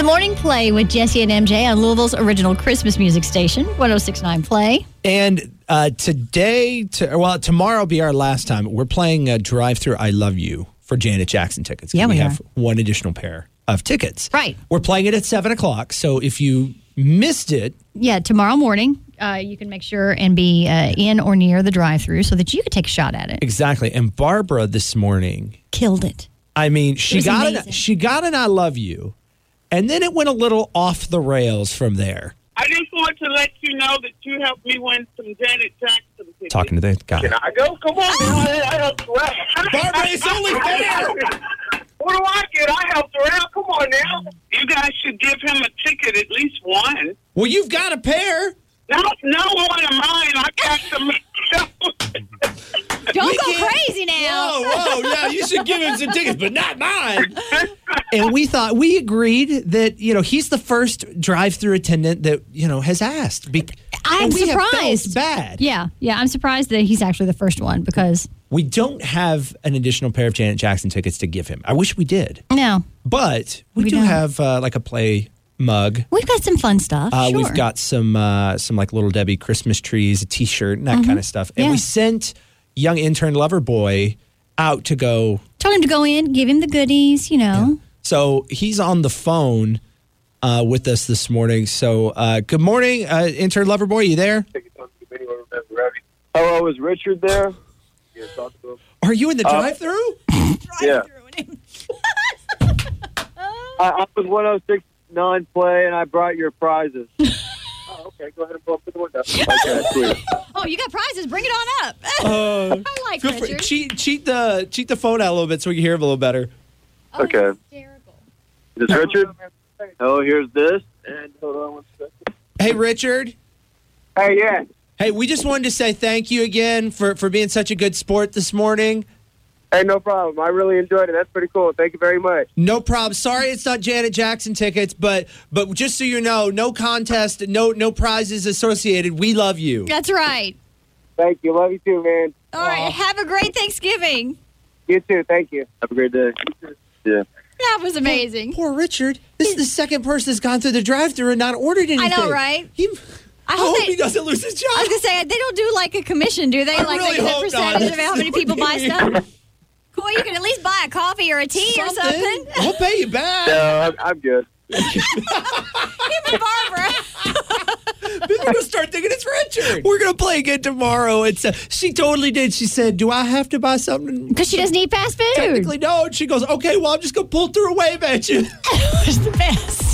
The Morning Play with Jesse and MJ on Louisville's original Christmas music station, 106.9 Play. And tomorrow will be our last time. We're playing Drive-Thru I Love You for Janet Jackson tickets. Yeah, we have one additional pair of tickets. Right. We're playing it at 7 o'clock, so if you missed it. Yeah, tomorrow morning, you can make sure and be in or near the drive-thru so that you could take a shot at it. Exactly. And Barbara this morning killed it. I mean, she got amazing. an I Love You, and then it went a little off the rails from there. I just want to let you know that you helped me win some Janet Jackson tickets. Talking to the guy. Can I go? Come on, man. I helped her out. Barbara, it's only fair. What do I get? I helped her out. Come on now. You guys should give him a ticket, at least one. Well, you've got a pair. No one of mine. I got some. Don't go crazy now. Whoa, yeah, you should give him some tickets, but not mine. And we agreed that, he's the first drive-thru attendant that, has asked. I'm surprised. Have felt bad. Yeah, I'm surprised that he's actually the first one because we don't have an additional pair of Janet Jackson tickets to give him. I wish we did. No. But we do don't. have like a Play mug. We've got some fun stuff. Sure. We've got some like Little Debbie Christmas trees, a T-shirt, and that kind of stuff. And we sent young intern Loverboy out to go. Told him to go in, give him the goodies, Yeah. So he's on the phone with us this morning. So good morning, intern Loverboy. You there? Hello, is Richard there? Yeah, talk to him. Are you in the drive-thru? Yeah. I was 106.9 Play, and I brought your prizes. Oh, okay. Go ahead and pull up to the window. Okay, sweet. Oh, you got prizes. Bring it on up. I like Richard. Cheat the phone out a little bit so we can hear him a little better. Oh, Okay. hysterical. Is this Richard? Oh, here's this. And hold on one second. Hey, Richard. Hey, yeah. Hey, we just wanted to say thank you again for being such a good sport this morning. Hey, no problem. I really enjoyed it. That's pretty cool. Thank you very much. No problem. Sorry it's not Janet Jackson tickets, but just so you know, no contest, no prizes associated. We love you. That's right. Thank you. Love you too, man. All right. Have a great Thanksgiving. You too. Thank you. Have a great day. Yeah. That was amazing. Poor Richard. This is the second person that's gone through the drive-thru and not ordered anything. I know, right? I hope he doesn't lose his job. I was going to say, they don't do like a commission, do they? Like really a hope percentage not. of how many people buy stuff? Cool, you can at least buy a coffee or a tea or something. We'll pay you back. No, I'm good. Him and Barbara. We're going to start thinking it's Richard. We're going to play again tomorrow. She totally did. She said, do I have to buy something? Because she doesn't eat fast food. Technically, no. And she goes, okay, well, I'm just going to pull through a wave at you. It was the best.